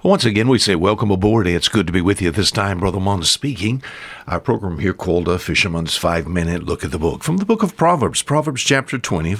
Once again, we say welcome aboard. It's good to be with you this time. Brother Mon speaking. Our program here called Fisherman's 5-Minute Look at the Book. From the book of Proverbs, Proverbs chapter 13,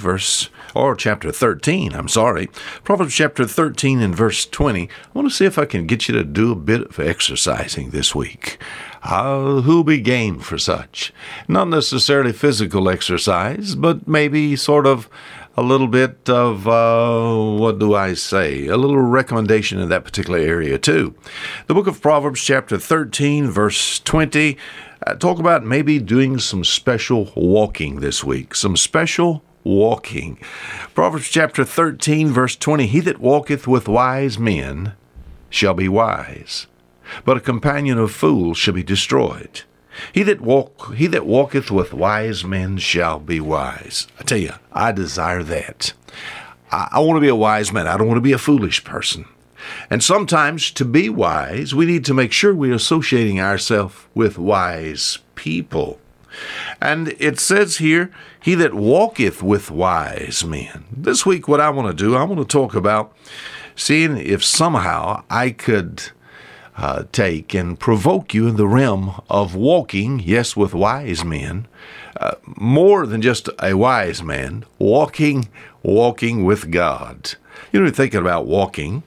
Proverbs chapter 13 and verse 20. I want to see if I can get you to do a bit of exercising this week. Who'll be game for such? Not necessarily physical exercise, but maybe sort of a little bit of, a little recommendation in that particular area too. The book of Proverbs chapter 13, verse 20, talk about maybe doing some special walking this week, some special walking. Proverbs chapter 13, verse 20, he that walketh with wise men shall be wise, but a companion of fools shall be destroyed. He that walketh with wise men shall be wise. I tell you, I desire that. I want to be a wise man. I don't want to be a foolish person. And sometimes to be wise, we need to make sure we're associating ourselves with wise people. And it says here, he that walketh with wise men. This week, what I want to do, I want to talk about seeing if somehow I could take and provoke you in the realm of walking, yes, with wise men, more than just a wise man, walking with God. You know, thinking about walking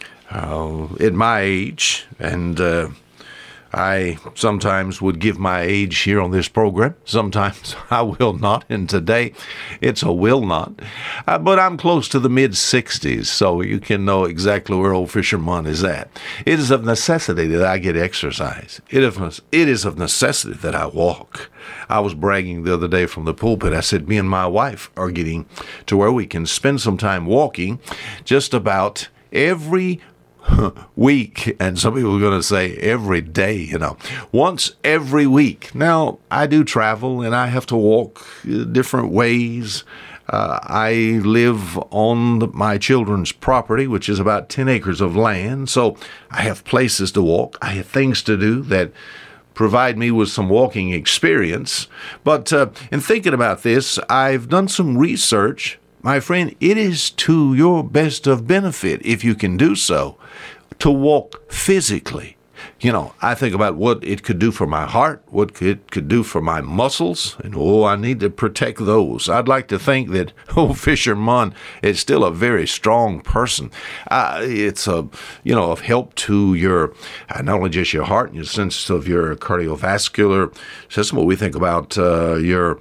at my age, and I sometimes would give my age here on this program. Sometimes I will not, and today it's a will not. But I'm close to the mid-60s, so you can know exactly where old Fisherman is at. It is of necessity that I get exercise. It is of necessity that I walk. I was bragging the other day from the pulpit. I said, me and my wife are getting to where we can spend some time walking just about every week, and some people are going to say every day, once every week. Now, I do travel, and I have to walk different ways. I live on my children's property, which is about 10 acres of land, so I have places to walk. I have things to do that provide me with some walking experience. But in thinking about this, I've done some research. My friend, it is to your best of benefit, if you can do so, to walk physically. I think about what it could do for my heart, what it could do for my muscles, and I need to protect those. I'd like to think that old Fisherman is still a very strong person. It's of help to your, not only just your heart and your sense of your cardiovascular system, but we think about your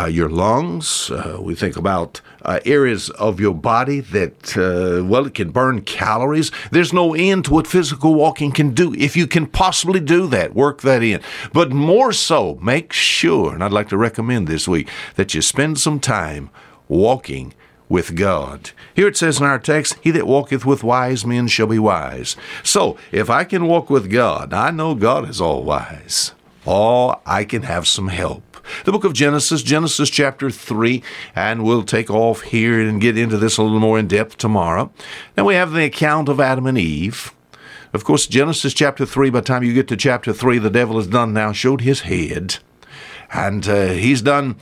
lungs. We think about areas of your body that, it can burn calories. There's no end to what physical walking can do. If you can possibly do that, work that in. But more so, make sure, and I'd like to recommend this week, that you spend some time walking with God. Here it says in our text, he that walketh with wise men shall be wise. So, if I can walk with God, I know God is all wise. I can have some help. The book of Genesis chapter 3, and we'll take off here and get into this a little more in depth tomorrow. Now we have the account of Adam and Eve. Of course, Genesis chapter 3, by the time you get to chapter 3, the devil has done now showed his head. And he's done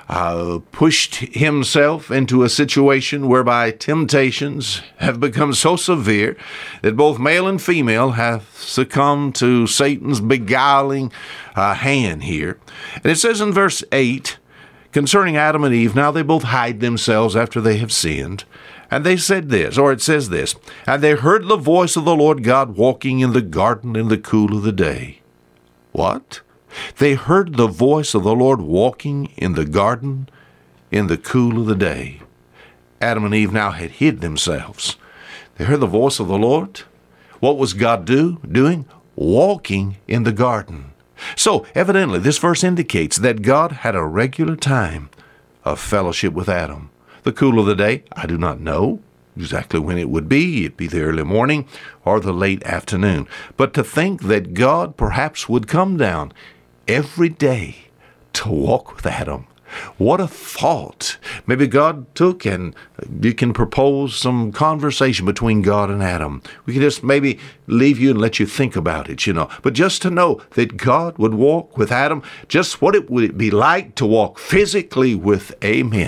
pushed himself into a situation whereby temptations have become so severe that both male and female have succumbed to Satan's beguiling hand here. And it says in verse 8, concerning Adam and Eve, now they both hide themselves after they have sinned. And they said this, or it says this, and they heard the voice of the Lord God walking in the garden in the cool of the day. What? They heard the voice of the Lord walking in the garden in the cool of the day. Adam and Eve now had hid themselves. They heard the voice of the Lord. What was God doing? Walking in the garden. So, evidently, this verse indicates that God had a regular time of fellowship with Adam. The cool of the day, I do not know exactly when it would be. It'd be the early morning or the late afternoon. But to think that God perhaps would come down every day to walk with Adam. What a thought. Maybe God took and you can propose some conversation between God and Adam. We can just maybe leave you and let you think about it, But just to know that God would walk with Adam, just what it would be like to walk physically with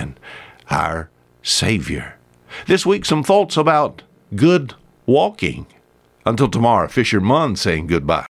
our Savior. This week, some thoughts about good walking. Until tomorrow, Fisher Munn saying goodbye.